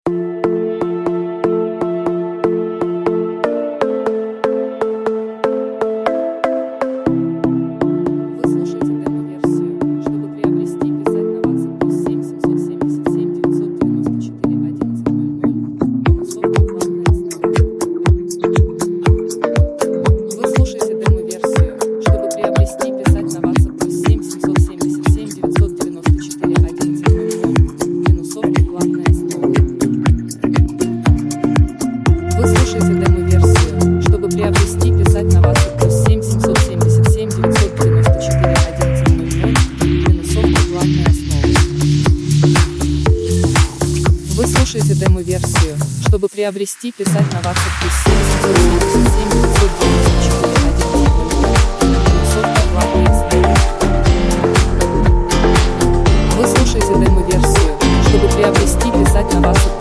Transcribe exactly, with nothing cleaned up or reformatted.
Вы слушаете демо-версию. Чтобы приобрести, писать на WhatsApp плюс семь семьсот семьдесят семь девятьсот девяносто четыре одиннадцать ноль ноль. Вы слушаете демо-версию. Чтобы приобрести, писать на WhatsApp